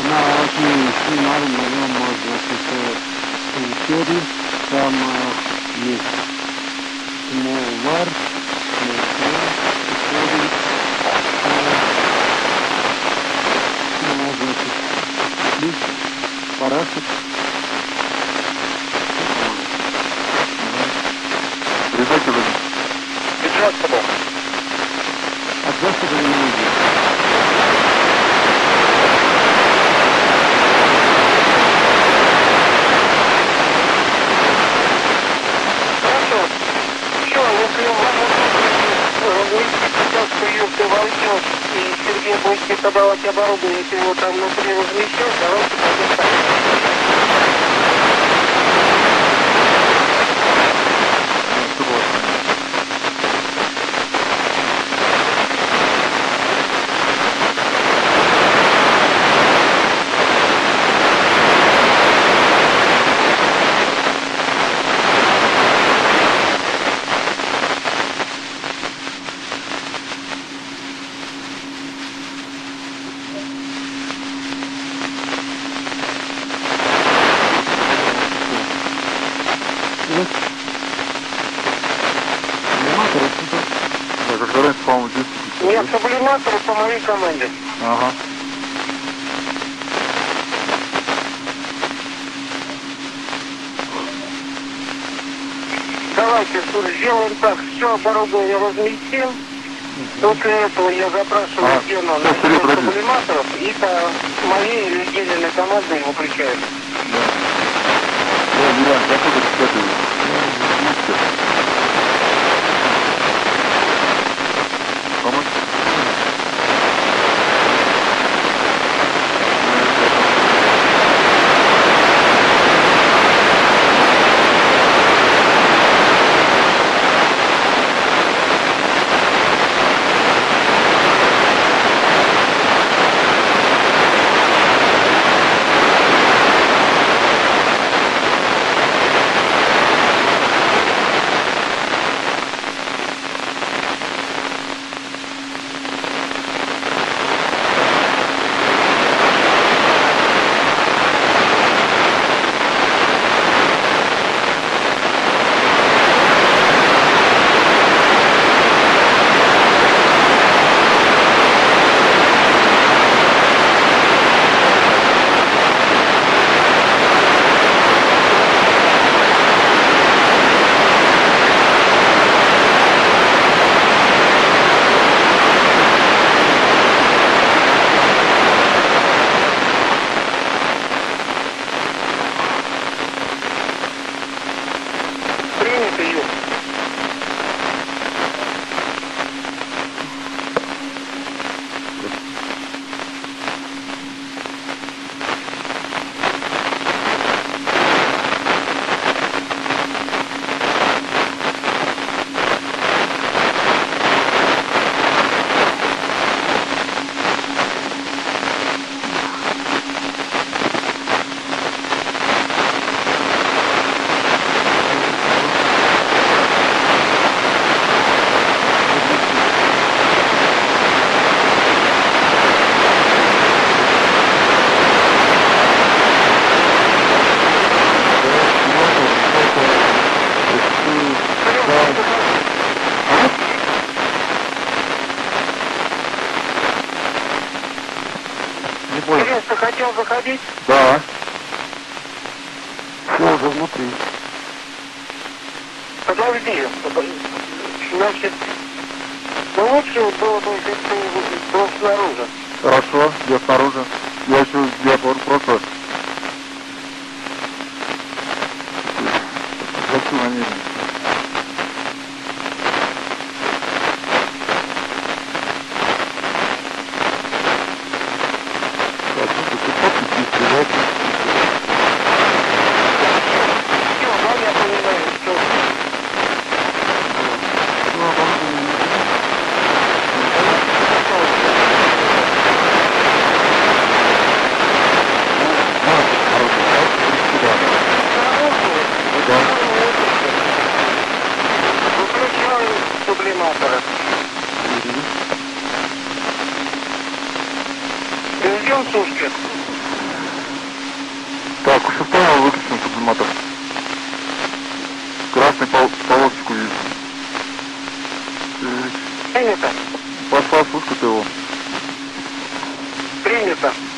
На очень снимали на нем, значит, империи, там есть small var, значит, плюс парашют. Adjustable. Adjustable energy. Хорошо. Все, если вы сейчас приемка войдет, и Сергей будет передавать оборудование, если его там внутри размещен, давайте пойдем. Нет, сублиматоры по моей команде. Ага. Давайте сделаем так, все оборудование разместим. После этого я запрашиваю Гену на сублиматоров и по моей или Гениной команде его включаю. Ты хотел заходить? Да. Все уже внутри. Подожди. Значит, лучше было бы, если ты был снаружи. Хорошо, я снаружи. Я просто хочу намеренно. Сублиматора. Ждем сушки. шестого выключен сублиматор. Красный полосочку вижу. Принято. Пошла, слушай ты его. Принято.